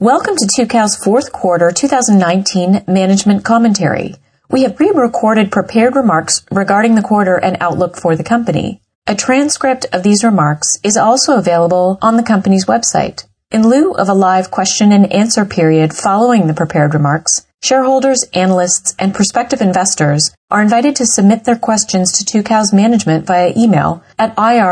Welcome to Tucows' fourth quarter 2019 management commentary. We have pre-recorded prepared remarks regarding the quarter and outlook for the company. A transcript of these remarks is also available on the company's website. In lieu of a live question and answer period following the prepared remarks, shareholders, analysts, and prospective investors are invited to submit their questions to Tucows management via email at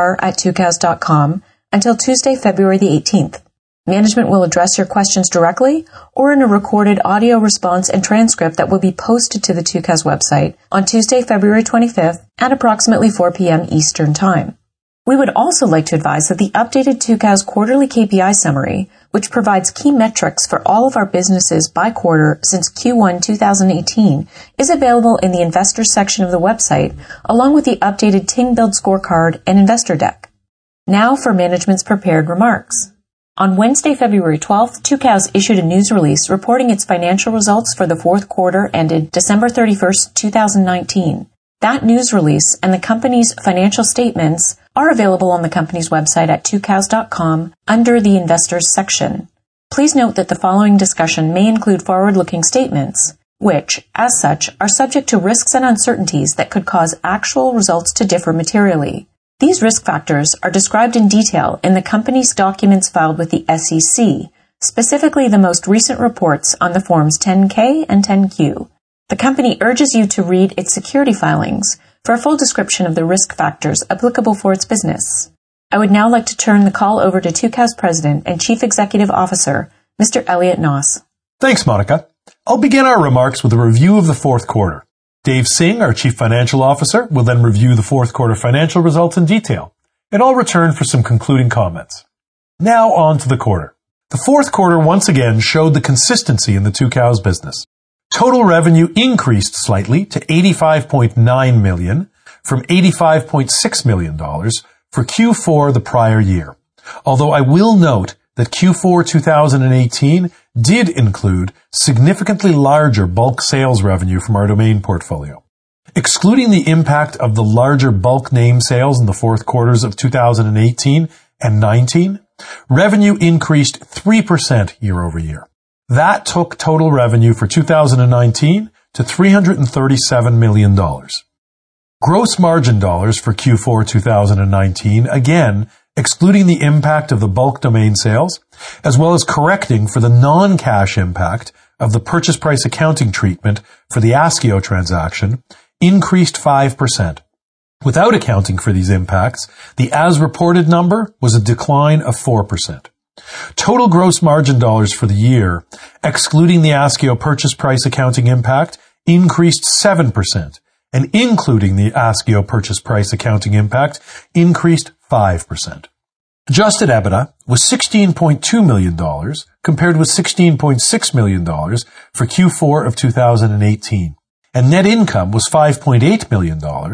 ir@tucows.com until Tuesday, February the 18th. Management will address your questions directly or in a recorded audio response and transcript that will be posted to the Tucows website on Tuesday, February 25th at approximately 4 p.m. Eastern Time. We would also like to advise that the updated Tucows quarterly KPI summary, which provides key metrics for all of our businesses by quarter since Q1 2018, is available in the Investors section of the website, along with the updated Ting Build scorecard and investor deck. Now for management's prepared remarks. On Wednesday, February 12th, Tucows issued a news release reporting its financial results for the fourth quarter ended December 31st, 2019. That news release and the company's financial statements are available on the company's website at tucows.com under the Investors section. Please note that the following discussion may include forward-looking statements, which, as such, are subject to risks and uncertainties that could cause actual results to differ materially. These risk factors are described in detail in the company's documents filed with the SEC, specifically the most recent reports on the Forms 10-K and 10-Q. The company urges you to read its security filings for a full description of the risk factors applicable for its business. I would now like to turn the call over to Tucows President and Chief Executive Officer, Mr. Elliot Noss. Thanks, Monica. I'll begin our remarks with a review of the fourth quarter. Dave Singh, our Chief Financial Officer, will then review the fourth quarter financial results in detail, and I'll return for some concluding comments. Now on to the quarter. The fourth quarter once again showed the consistency in the Tucows business. Total revenue increased slightly to $85.9 million from $85.6 million for Q4 the prior year, although I will note that Q4 2018 did include significantly larger bulk sales revenue from our domain portfolio. Excluding the impact of the larger bulk name sales in the fourth quarters of 2018 and 19, revenue increased 3% year over year. That took total revenue for 2019 to $337 million. Gross margin dollars for Q4 2019, again, excluding the impact of the bulk domain sales, as well as correcting for the non-cash impact of the purchase price accounting treatment for the Askio transaction, increased 5%. Without accounting for these impacts, the as-reported number was a decline of 4%. Total gross margin dollars for the year, excluding the Askio purchase price accounting impact, increased 7%, and including the Askio purchase price accounting impact, increased 5%. Adjusted EBITDA was $16.2 million, compared with $16.6 million for Q4 of 2018. And net income was $5.8 million,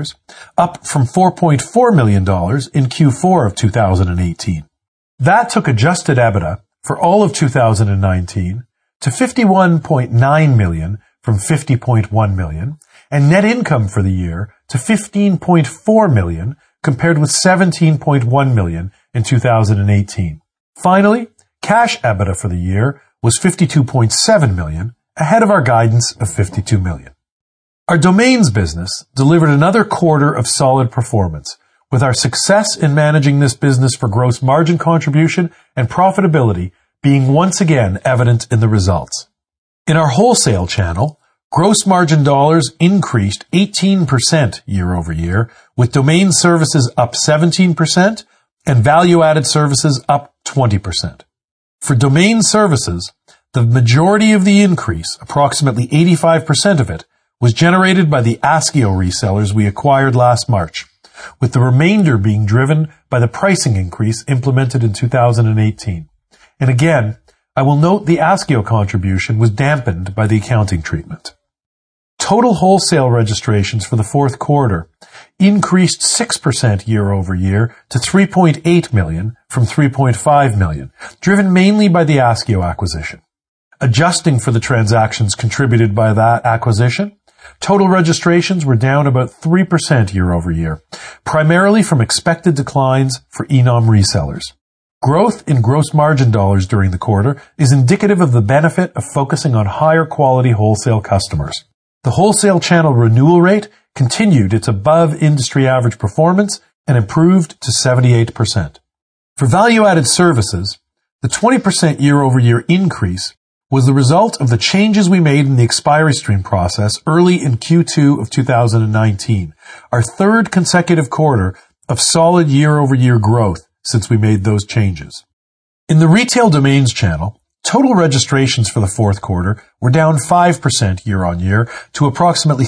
up from $4.4 million in Q4 of 2018. That took adjusted EBITDA for all of 2019 to $51.9 million from $50.1 million, and net income for the year to $15.4 million compared with $17.1 million in 2018. Finally, cash EBITDA for the year was $52.7 million, ahead of our guidance of $52 million. Our domains business delivered another quarter of solid performance, with our success in managing this business for gross margin contribution and profitability being once again evident in the results. In our wholesale channel, gross margin dollars increased 18% year over year, with domain services up 17% and value-added services up 20%. For domain services, the majority of the increase, approximately 85% of it, was generated by the Askio resellers we acquired last March, with the remainder being driven by the pricing increase implemented in 2018. And again, I will note the Askio contribution was dampened by the accounting treatment. Total wholesale registrations for the fourth quarter increased 6% year over year to 3.8 million from 3.5 million, driven mainly by the Askio acquisition. Adjusting for the transactions contributed by that acquisition, total registrations were down about 3% year over year, primarily from expected declines for eNom resellers. Growth in gross margin dollars during the quarter is indicative of the benefit of focusing on higher quality wholesale customers. The wholesale channel renewal rate continued its above industry average performance and improved to 78%. For value-added services, the 20% year-over-year increase was the result of the changes we made in the expiry stream process early in Q2 of 2019, our third consecutive quarter of solid year-over-year growth since we made those changes. In the retail domains channel, total registrations for the fourth quarter were down 5% year-on-year to approximately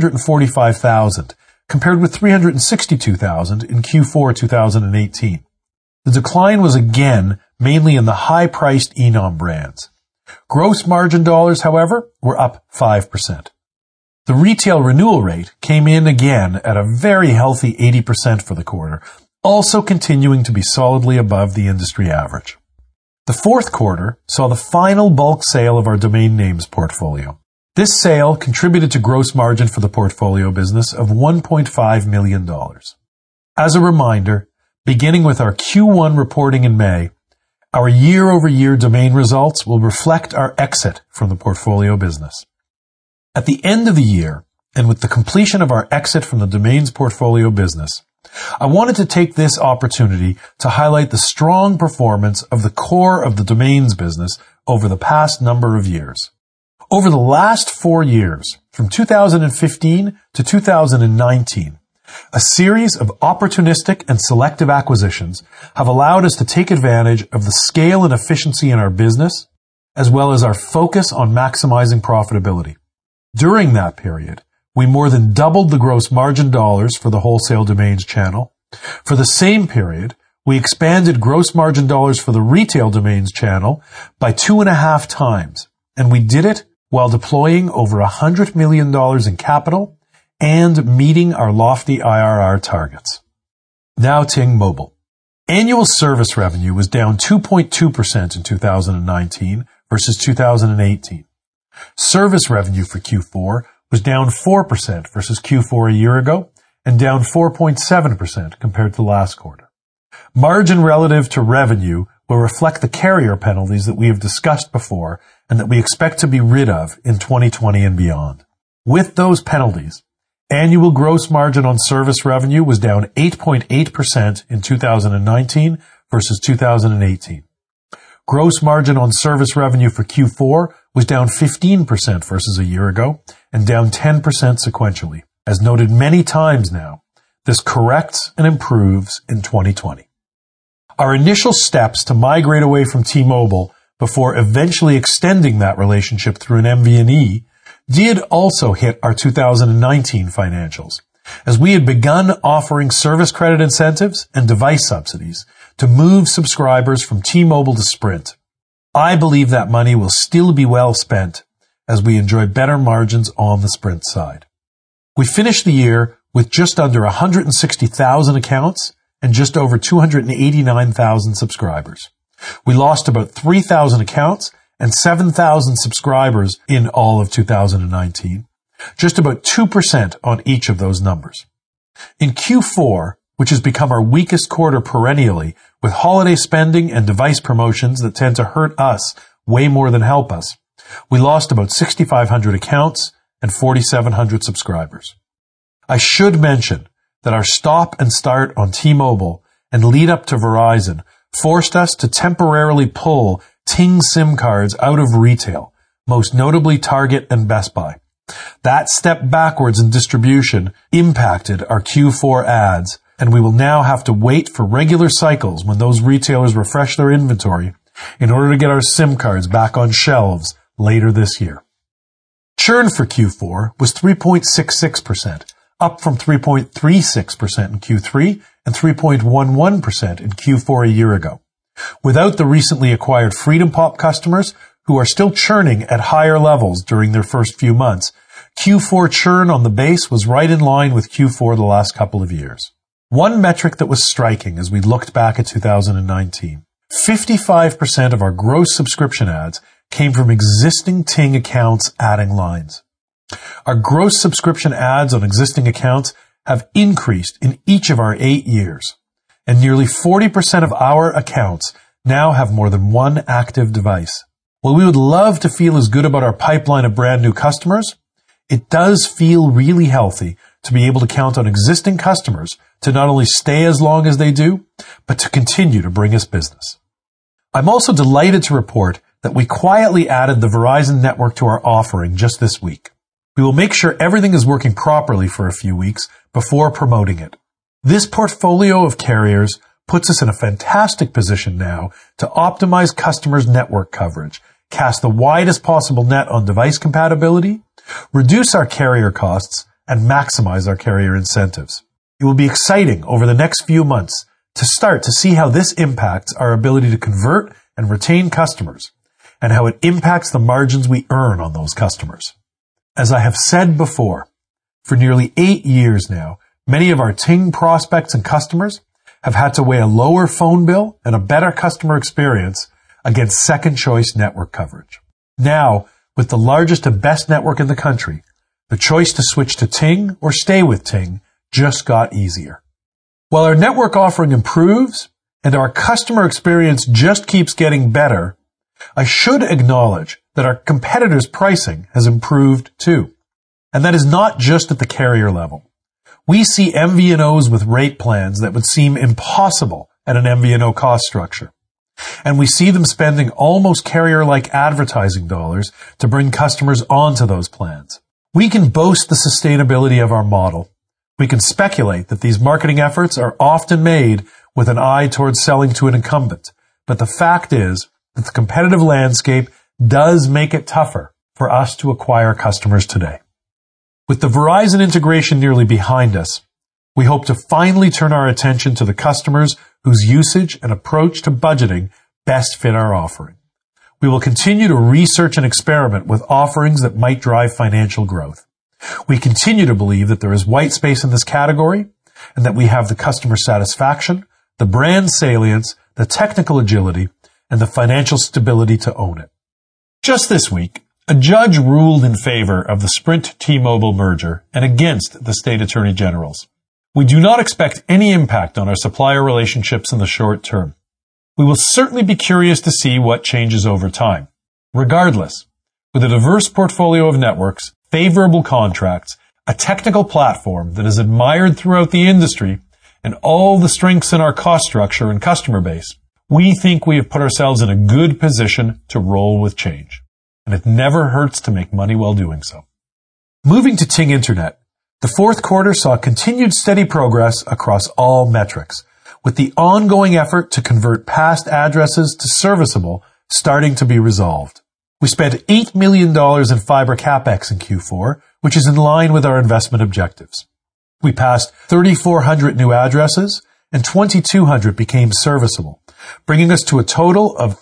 345,000, compared with 362,000 in Q4 2018. The decline was again mainly in the high-priced eNom brands. Gross margin dollars, however, were up 5%. The retail renewal rate came in again at a very healthy 80% for the quarter, also continuing to be solidly above the industry average. The fourth quarter saw the final bulk sale of our domain names portfolio. This sale contributed to gross margin for the portfolio business of $1.5 million. As a reminder, beginning with our Q1 reporting in May, our year-over-year domain results will reflect our exit from the portfolio business. At the end of the year, and with the completion of our exit from the domains portfolio business, I wanted to take this opportunity to highlight the strong performance of the core of the domains business over the past number of years. Over the last 4 years, from 2015 to 2019, a series of opportunistic and selective acquisitions have allowed us to take advantage of the scale and efficiency in our business, as well as our focus on maximizing profitability. During that period, we more than doubled the gross margin dollars for the wholesale domains channel. For the same period, we expanded gross margin dollars for the retail domains channel by 2.5 times, and we did it while deploying over $100 million in capital and meeting our lofty IRR targets. Now Ting Mobile. Annual service revenue was down 2.2% in 2019 versus 2018. Service revenue for Q4 was down 4% versus Q4 a year ago and down 4.7% compared to last quarter. Margin relative to revenue will reflect the carrier penalties that we have discussed before and that we expect to be rid of in 2020 and beyond. With those penalties, annual gross margin on service revenue was down 8.8% in 2019 versus 2018. Gross margin on service revenue for Q4 was down 15% versus a year ago and down 10% sequentially. As noted many times now, this corrects and improves in 2020. Our initial steps to migrate away from T-Mobile before eventually extending that relationship through an MVNE did also hit our 2019 financials, as we had begun offering service credit incentives and device subsidies to move subscribers from T-Mobile to Sprint. I believe that money will still be well spent as we enjoy better margins on the Sprint side. We finished the year with just under 160,000 accounts and just over 289,000 subscribers. We lost about 3,000 accounts and 7,000 subscribers in all of 2019, just about 2% on each of those numbers. In Q4, which has become our weakest quarter perennially, with holiday spending and device promotions that tend to hurt us way more than help us, we lost about 6,500 accounts and 4,700 subscribers. I should mention that our stop and start on T-Mobile and lead up to Verizon forced us to temporarily pull Ting SIM cards out of retail, most notably Target and Best Buy. That step backwards in distribution impacted our Q4 ads, and we will now have to wait for regular cycles when those retailers refresh their inventory in order to get our SIM cards back on shelves later this year. Churn for Q4 was 3.66%, up from 3.36% in Q3 and 3.11% in Q4 a year ago. Without the recently acquired Freedom Pop customers, who are still churning at higher levels during their first few months, Q4 churn on the base was right in line with Q4 the last couple of years. One metric that was striking as we looked back at 2019, 55% of our gross subscription ads came from existing Ting accounts adding lines. Our gross subscription ads on existing accounts have increased in each of our 8 years. and nearly 40% of our accounts now have more than one active device. While we would love to feel as good about our pipeline of brand new customers, it does feel really healthy to be able to count on existing customers to not only stay as long as they do, but to continue to bring us business. I'm also delighted to report that we quietly added the Verizon network to our offering just this week. We will make sure everything is working properly for a few weeks before promoting it. This portfolio of carriers puts us in a fantastic position now to optimize customers' network coverage, cast the widest possible net on device compatibility, reduce our carrier costs, and maximize our carrier incentives. It will be exciting over the next few months to start to see how this impacts our ability to convert and retain customers, and how it impacts the margins we earn on those customers. As I have said before, for nearly 8 years now, many of our Ting prospects and customers have had to weigh a lower phone bill and a better customer experience against second-choice network coverage. Now, with the largest and best network in the country, the choice to switch to Ting or stay with Ting just got easier. While our network offering improves and our customer experience just keeps getting better, I should acknowledge that our competitors' pricing has improved too. And that is not just at the carrier level. We see MVNOs with rate plans that would seem impossible at an MVNO cost structure. And we see them spending almost carrier-like advertising dollars to bring customers onto those plans. We can boast the sustainability of our model. We can speculate that these marketing efforts are often made with an eye towards selling to an incumbent. But the fact is that the competitive landscape does make it tougher for us to acquire customers today. With the Verizon integration nearly behind us, we hope to finally turn our attention to the customers whose usage and approach to budgeting best fit our offering. We will continue to research and experiment with offerings that might drive financial growth. We continue to believe that there is white space in this category and that we have the customer satisfaction, the brand salience, the technical agility, and the financial stability to own it. Just this week, a judge ruled in favor of the Sprint T-Mobile merger and against the state attorney generals. We do not expect any impact on our supplier relationships in the short term. We will certainly be curious to see what changes over time. Regardless, with a diverse portfolio of networks, favorable contracts, a technical platform that is admired throughout the industry, and all the strengths in our cost structure and customer base, we think we have put ourselves in a good position to roll with change. And it never hurts to make money while doing so. Moving to Ting Internet, the fourth quarter saw continued steady progress across all metrics, with the ongoing effort to convert past addresses to serviceable starting to be resolved. We spent $8 million in fiber capex in Q4, which is in line with our investment objectives. We passed 3,400 new addresses, and 2,200 became serviceable, bringing us to a total of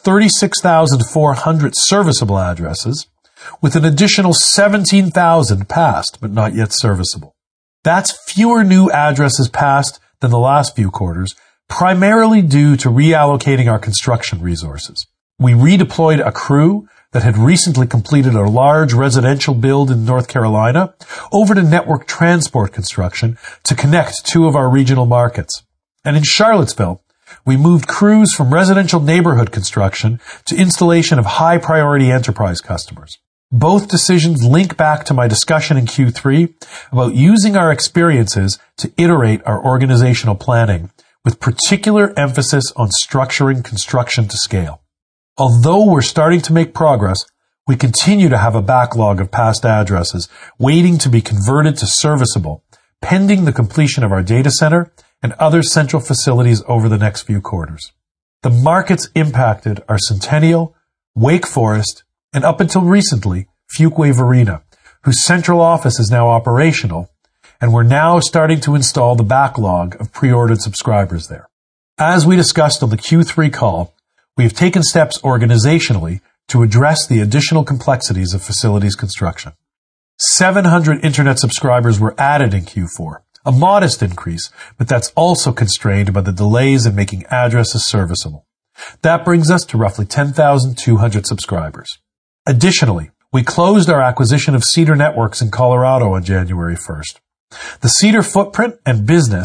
36,400 serviceable addresses, with an additional 17,000 passed but not yet serviceable. That's fewer new addresses passed than the last few quarters, primarily due to reallocating our construction resources. We redeployed a crew that had recently completed a large residential build in North Carolina over to network transport construction to connect two of our regional markets. And in Charlottesville, we moved crews from residential neighborhood construction to installation of high-priority enterprise customers. Both decisions link back to my discussion in Q3 about using our experiences to iterate our organizational planning, with particular emphasis on structuring construction to scale. Although we're starting to make progress, we continue to have a backlog of past addresses waiting to be converted to serviceable, pending the completion of our data center and other central facilities over the next few quarters. The markets impacted are Centennial, Wake Forest, and up until recently, Fuquay-Varina, whose central office is now operational, and we're now starting to install the backlog of pre-ordered subscribers there. As we discussed on the Q3 call, we have taken steps organizationally to address the additional complexities of facilities construction. 700 internet subscribers were added in Q4, a modest increase, but that's also constrained by the delays in making addresses serviceable. That brings us to roughly 10,200 subscribers. Additionally, we closed our acquisition of Cedar Networks in Colorado on January 1st. The Cedar footprint and business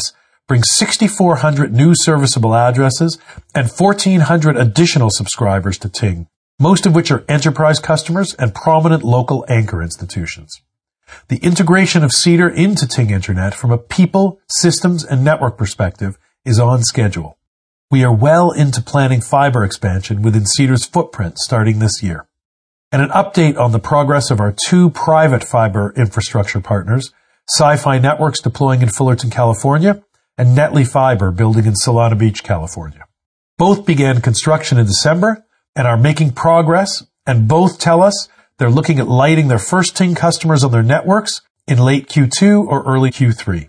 brings 6,400 new serviceable addresses and 1,400 additional subscribers to Ting, most of which are enterprise customers and prominent local anchor institutions. The integration of Cedar into Ting Internet from a people, systems, and network perspective is on schedule. We are well into planning fiber expansion within Cedar's footprint starting this year. And an update on the progress of our two private fiber infrastructure partners, Sci-Fi Networks deploying in Fullerton, California, and Netley Fiber building in Solana Beach, California. Both began construction in December and are making progress, and both tell us they're looking at lighting their first Ting customers on their networks in late Q2 or early Q3.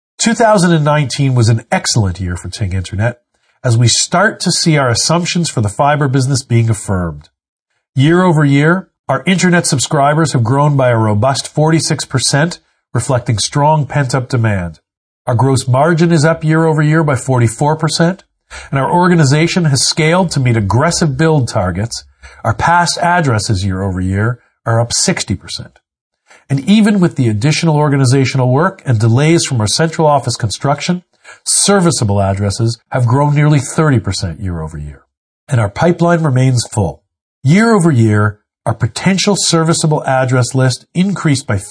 2019 was an excellent year for Ting Internet as we start to see our assumptions for the fiber business being affirmed. Year over year, our internet subscribers have grown by a robust 46%, reflecting strong pent-up demand. Our gross margin is up year over year by 44%, and our organization has scaled to meet aggressive build targets. Our past addresses year over year are up 60%. And even with the additional organizational work and delays from our central office construction, serviceable addresses have grown nearly 30% year over year. And our pipeline remains full. Year over year, our potential serviceable address list increased by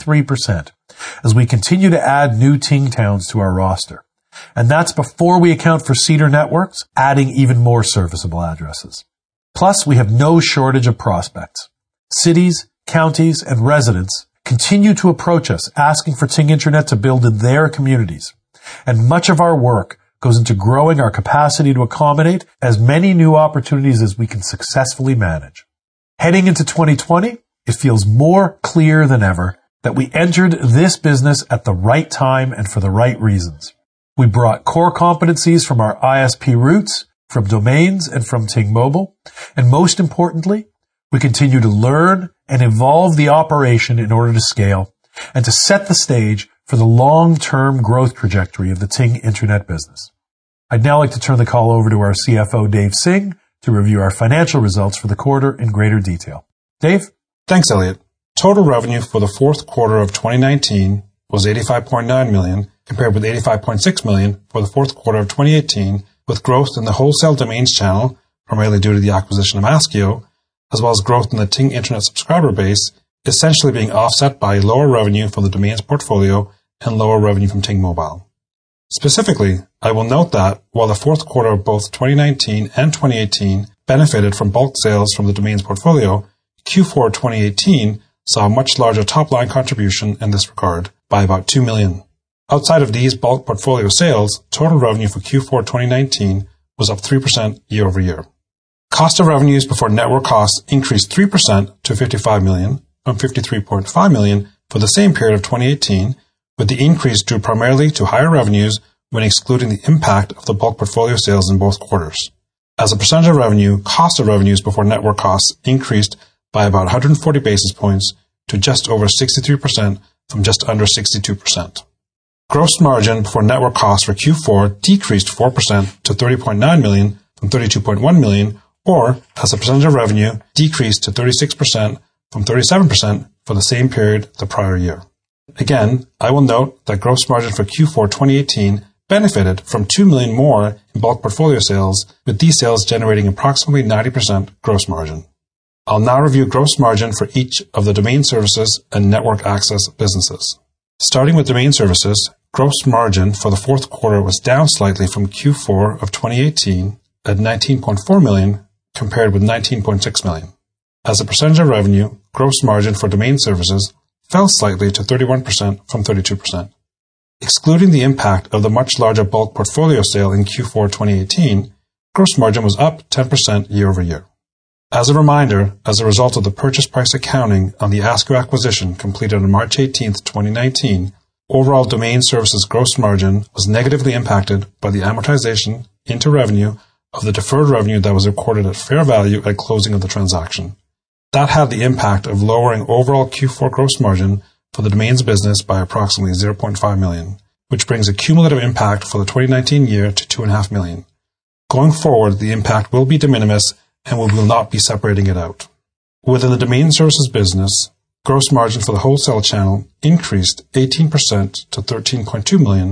53% as we continue to add new Ting towns to our roster. And that's before we account for Cedar Networks, adding even more serviceable addresses. Plus, we have no shortage of prospects. Cities, counties, and residents continue to approach us asking for Ting Internet to build in their communities. And much of our work goes into growing our capacity to accommodate as many new opportunities as we can successfully manage. Heading into 2020, it feels more clear than ever that we entered this business at the right time and for the right reasons. We brought core competencies from our ISP roots, from domains, and from Ting Mobile. And most importantly, we continue to learn and evolve the operation in order to scale and to set the stage for the long-term growth trajectory of the Ting Internet business. I'd now like to turn the call over to our CFO, Dave Singh, to review our financial results for the quarter in greater detail. Dave? Thanks, Elliot. Total revenue for the fourth quarter of 2019 was $85.9 million, compared with $85.6 million for the fourth quarter of 2018, with growth in the wholesale domains channel, primarily due to the acquisition of Askio, as well as growth in the Ting Internet subscriber base, essentially being offset by lower revenue from the domains portfolio and lower revenue from Ting Mobile. Specifically, I will note that while the fourth quarter of both 2019 and 2018 benefited from bulk sales from the domains portfolio, Q4 2018 saw a much larger top-line contribution in this regard by about $2 million. Outside of these bulk portfolio sales, total revenue for Q4 2019 was up 3% year over year. Cost of revenues before network costs increased 3% to $55 million from $53.5 million for the same period of 2018, with the increase due primarily to higher revenues when excluding the impact of the bulk portfolio sales in both quarters. As a percentage of revenue, cost of revenues before network costs increased by about 140 basis points to just over 63% from just under 62%. Gross margin before network costs for Q4 decreased 4% to $30.9 million from $32.1 million, or, as a percentage of revenue, decreased to 36% from 37% for the same period the prior year. Again, I will note that gross margin for Q4 2018 benefited from $2 million more in bulk portfolio sales, with these sales generating approximately 90% gross margin. I'll now review gross margin for each of the domain services and network access businesses. Starting with domain services, gross margin for the fourth quarter was down slightly from Q4 of 2018 at $19.4 million compared with $19.6 million. As a percentage of revenue, gross margin for domain services fell slightly to 31% from 32%. Excluding the impact of the much larger bulk portfolio sale in Q4 2018, gross margin was up 10% year over year. As a reminder, as a result of the purchase price accounting on the Askio acquisition completed on March 18, 2019, overall domain services gross margin was negatively impacted by the amortization into revenue of the deferred revenue that was recorded at fair value at closing of the transaction. That had the impact of lowering overall Q4 gross margin for the domains business by approximately $0.5 million, which brings a cumulative impact for the 2019 year to $2.5 million. Going forward, the impact will be de minimis and we will not be separating it out. Within the domain services business, gross margin for the wholesale channel increased 18% to $13.2 million from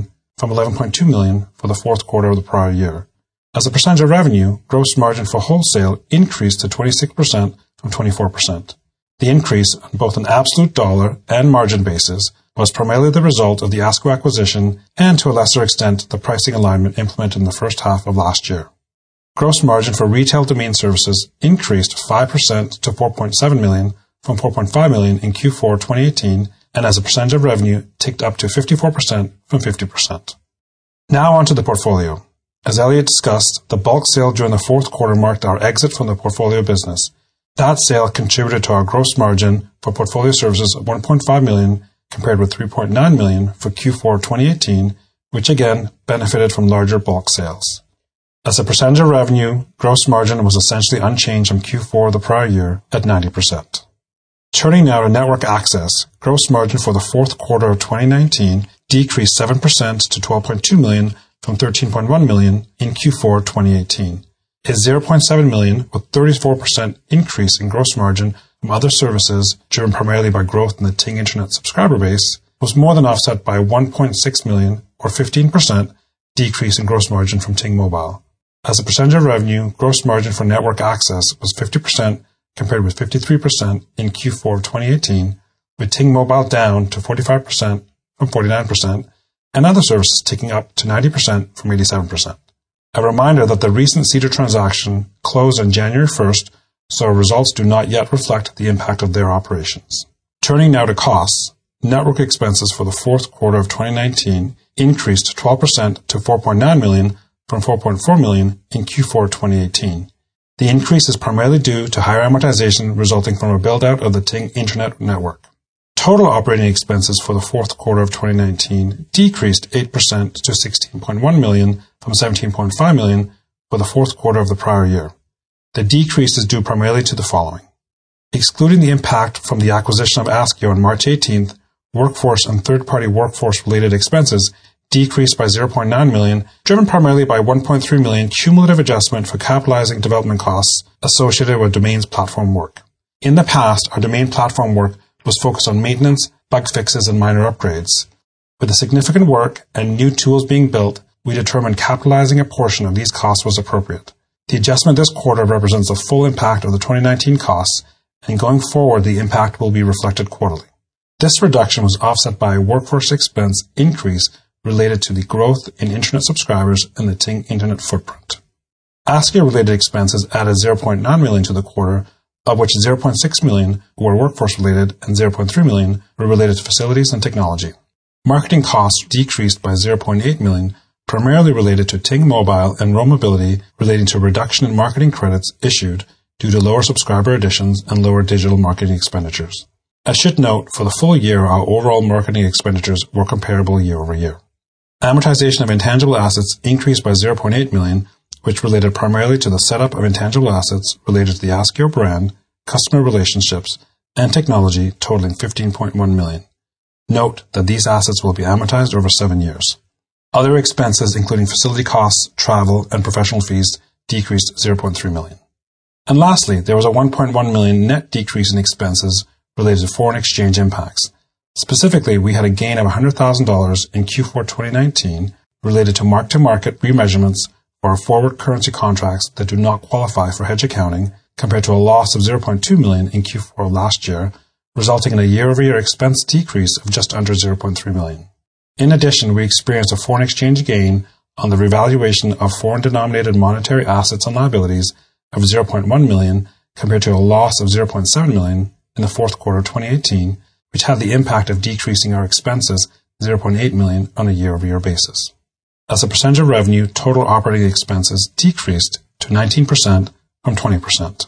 from $11.2 million for the fourth quarter of the prior year. As a percentage of revenue, gross margin for wholesale increased to 26% from 24%. The increase on both an absolute dollar and margin basis was primarily the result of the ASCO acquisition and, to a lesser extent, the pricing alignment implemented in the first half of last year. Gross margin for retail domain services increased 5% to $4.7 million from $4.5 million in Q4 2018, and as a percentage of revenue ticked up to 54% from 50%. Now on to the portfolio. As Elliot discussed, the bulk sale during the fourth quarter marked our exit from the portfolio business. That sale contributed to our gross margin for portfolio services of $1.5 million compared with $3.9 million for Q4 2018, which again benefited from larger bulk sales. As a percentage of revenue, gross margin was essentially unchanged from Q4 of the prior year at 90%. Turning now to network access, gross margin for the fourth quarter of 2019 decreased 7% to $12.2 million from $13.1 million in Q4 2018. A $0.7 million with 34% increase in gross margin from other services, driven primarily by growth in the Ting Internet subscriber base, was more than offset by a $1.6 million or 15% decrease in gross margin from Ting Mobile. As a percentage of revenue, gross margin for network access was 50% compared with 53% in Q4 2018, with Ting Mobile down to 45% from 49%, and other services ticking up to 90% from 87%. A reminder that the recent Cedar transaction closed on January 1st, so our results do not yet reflect the impact of their operations. Turning now to costs, network expenses for the fourth quarter of 2019 increased 12% to $4.9 million from $4.4 million in Q4 2018. The increase is primarily due to higher amortization resulting from a build-out of the Ting Internet network. Total operating expenses for the fourth quarter of 2019 decreased 8% to $16.1 million from $17.5 million for the fourth quarter of the prior year. The decrease is due primarily to the following. Excluding the impact from the acquisition of ASCO on March 18th, workforce and third-party workforce-related expenses decreased by $0.9 million, driven primarily by $1.3 million cumulative adjustment for capitalizing development costs associated with domains platform work. In the past, our domain platform work was focused on maintenance, bug fixes, and minor upgrades. With the significant work and new tools being built, we determined capitalizing a portion of these costs was appropriate. The adjustment this quarter represents the full impact of the 2019 costs, and going forward, the impact will be reflected quarterly. This reduction was offset by a workforce expense increase related to the growth in Internet subscribers and the Ting Internet footprint. ASCO-related expenses added $0.9 million to the quarter, of which $0.6 million were workforce-related and $0.3 million were related to facilities and technology. Marketing costs decreased by $0.8 million, primarily related to Ting Mobile and Roam Mobility, relating to a reduction in marketing credits issued due to lower subscriber additions and lower digital marketing expenditures. I should note, for the full year, our overall marketing expenditures were comparable year over year. Amortization of intangible assets increased by $0.8 million, which related primarily to the setup of intangible assets related to the ASCO brand, customer relationships, and technology totaling $15.1 million. Note that these assets will be amortized over 7 years. Other expenses, including facility costs, travel, and professional fees, decreased $0.3 million. And lastly, there was a $1.1 million net decrease in expenses related to foreign exchange impacts. Specifically, we had a gain of $100,000 in Q4 2019 related to mark-to-market remeasurements for our forward currency contracts that do not qualify for hedge accounting, compared to a loss of $0.2 million in Q4 last year, resulting in a year-over-year expense decrease of just under $0.3 million. In addition, we experienced a foreign exchange gain on the revaluation of foreign-denominated monetary assets and liabilities of $0.1 million, compared to a loss of $0.7 million in the fourth quarter of 2018, which had the impact of decreasing our expenses $0.8 million on a year-over-year basis. As a percentage of revenue, total operating expenses decreased to 19% from 20%.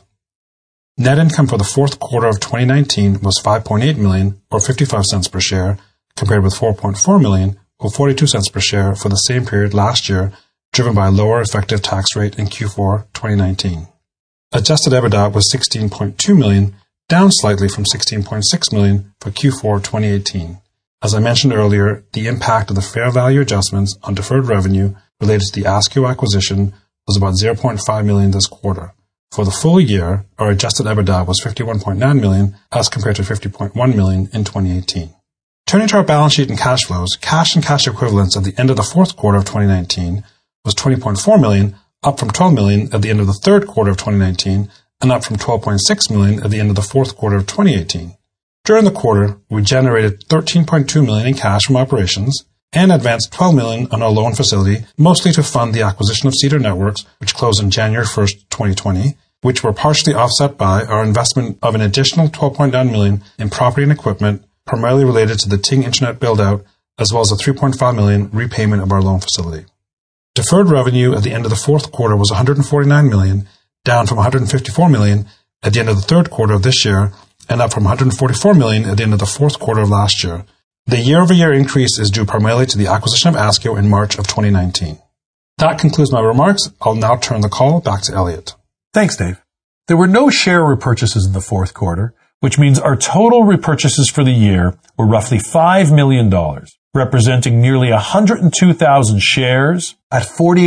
Net income for the fourth quarter of 2019 was $5.8 million, or 55 cents per share, compared with $4.4 million, or 42 cents per share for the same period last year, driven by a lower effective tax rate in Q4 2019. Adjusted EBITDA was $16.2 million, down slightly from $16.6 million for Q4 2018. As I mentioned earlier, the impact of the fair value adjustments on deferred revenue related to the ASCO acquisition was about $0.5 million this quarter. For the full year, our adjusted EBITDA was $51.9 million as compared to $50.1 million in 2018. Turning to our balance sheet and cash flows, cash and cash equivalents at the end of the fourth quarter of 2019 was $20.4 million, up from $12 million at the end of the third quarter of 2019, and up from $12.6 million at the end of the fourth quarter of 2018. During the quarter, we generated $13.2 million in cash from operations and advanced $12 million on our loan facility, mostly to fund the acquisition of Cedar Networks, which closed on January 1st, 2020, which were partially offset by our investment of an additional $12.9 million in property and equipment, primarily related to the Ting Internet build-out, as well as a $3.5 million repayment of our loan facility. Deferred revenue at the end of the fourth quarter was $149 million, down from $154 million at the end of the third quarter of this year, and up from $144 million at the end of the fourth quarter of last year. The year-over-year increase is due primarily to the acquisition of Askeo in March of 2019. That concludes my remarks. I'll now turn the call back to Elliot. Thanks, Dave. There were no share repurchases in the fourth quarter, which means our total repurchases for the year were roughly $5 million, representing nearly 102,000 shares at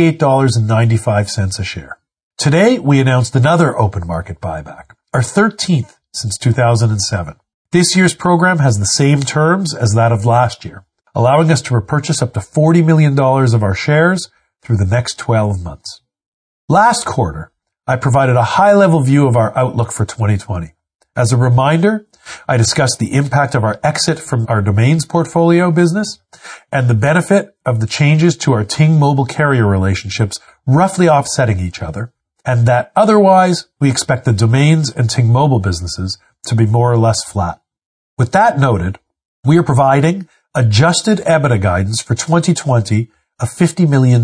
$48.95 a share. Today, we announced another open market buyback, our 13th since 2007. This year's program has the same terms as that of last year, allowing us to repurchase up to $40 million of our shares through the next 12 months. Last quarter, I provided a high-level view of our outlook for 2020. As a reminder, I discussed the impact of our exit from our domains portfolio business and the benefit of the changes to our Ting mobile carrier relationships roughly offsetting each other, and that otherwise we expect the domains and Ting mobile businesses to be more or less flat. With that noted, we are providing adjusted EBITDA guidance for 2020 of $50 million.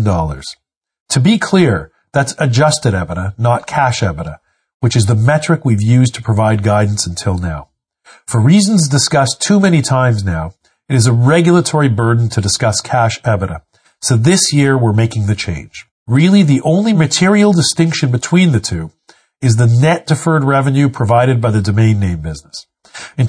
To be clear, that's adjusted EBITDA, not cash EBITDA, which is the metric we've used to provide guidance until now. For reasons discussed too many times now, it is a regulatory burden to discuss cash EBITDA. So this year we're making the change. Really, the only material distinction between the two is the net deferred revenue provided by the domain name business. In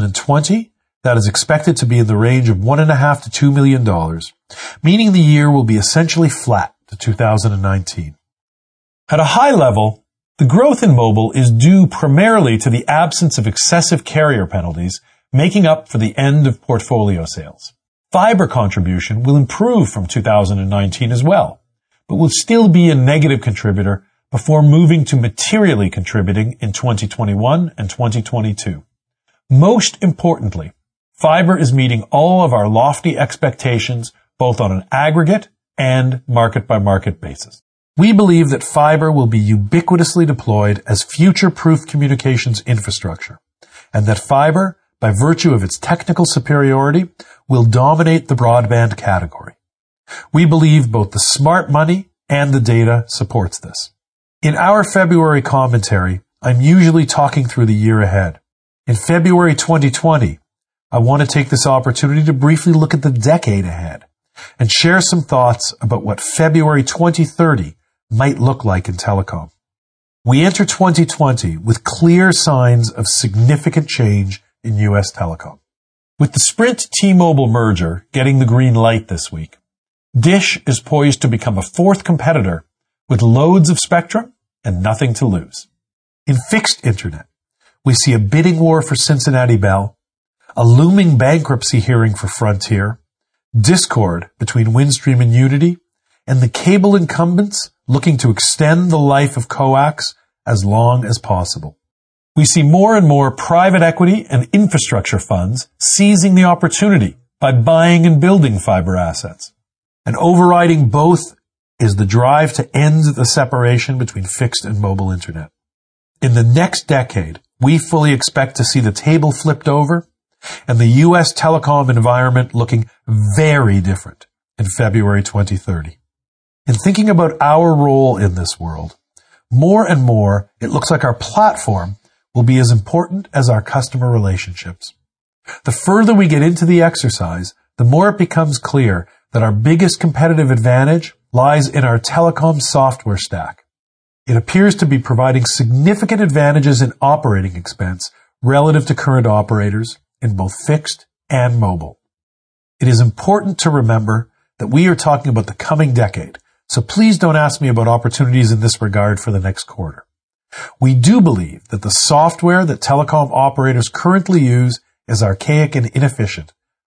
2020, that is expected to be in the range of $1.5 to $2 million, meaning the year will be essentially flat to 2019. At a high level, the growth in mobile is due primarily to the absence of excessive carrier penalties, making up for the end of portfolio sales. Fiber contribution will improve from 2019 as well, but will still be a negative contributor before moving to materially contributing in 2021 and 2022. Most importantly, fiber is meeting all of our lofty expectations both on an aggregate and market-by-market basis. We believe that fiber will be ubiquitously deployed as future-proof communications infrastructure, and that fiber, by virtue of its technical superiority, will dominate the broadband category. We believe both the smart money and the data supports this. In our February commentary, I'm usually talking through the year ahead. In February 2020, I want to take this opportunity to briefly look at the decade ahead and share some thoughts about what February 2030 might look like in telecom. We enter 2020 with clear signs of significant change in U.S. telecom. With the Sprint T-Mobile merger getting the green light this week, Dish is poised to become a fourth competitor with loads of spectrum and nothing to lose. In fixed internet, we see a bidding war for Cincinnati Bell, a looming bankruptcy hearing for Frontier, discord between Windstream and Unity, and the cable incumbents looking to extend the life of coax as long as possible. We see more and more private equity and infrastructure funds seizing the opportunity by buying and building fiber assets. And overriding both is the drive to end the separation between fixed and mobile internet. In the next decade, we fully expect to see the table flipped over and the U.S. telecom environment looking very different in February 2030. In thinking about our role in this world, more and more it looks like our platform will be as important as our customer relationships. The further we get into the exercise, the more it becomes clear that our biggest competitive advantage lies in our telecom software stack. It appears to be providing significant advantages in operating expense relative to current operators in both fixed and mobile. It is important to remember that we are talking about the coming decade, so please don't ask me about opportunities in this regard for the next quarter. We do believe that the software that telecom operators currently use is archaic and inefficient,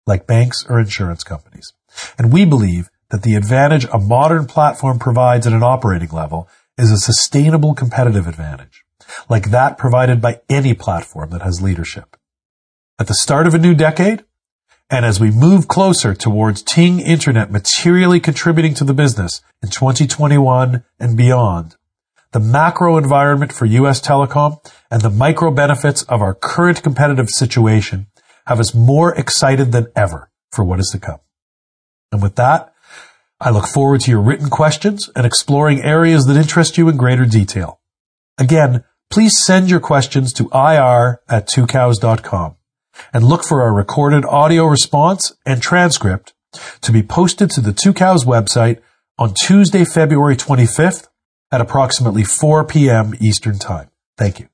like banks or insurance companies. And we believe that the advantage a modern platform provides at an operating level is a sustainable competitive advantage, like that provided by any platform that has leadership. At the start of a new decade, and as we move closer towards Ting Internet materially contributing to the business in 2021 and beyond, the macro environment for U.S. telecom and the micro benefits of our current competitive situation have us more excited than ever for what is to come. And with that, I look forward to your written questions and exploring areas that interest you in greater detail. Again, please send your questions to ir@twocows.com and look for our recorded audio response and transcript to be posted to the Two Cows website on Tuesday, February 25th at approximately 4 p.m. Eastern Time. Thank you.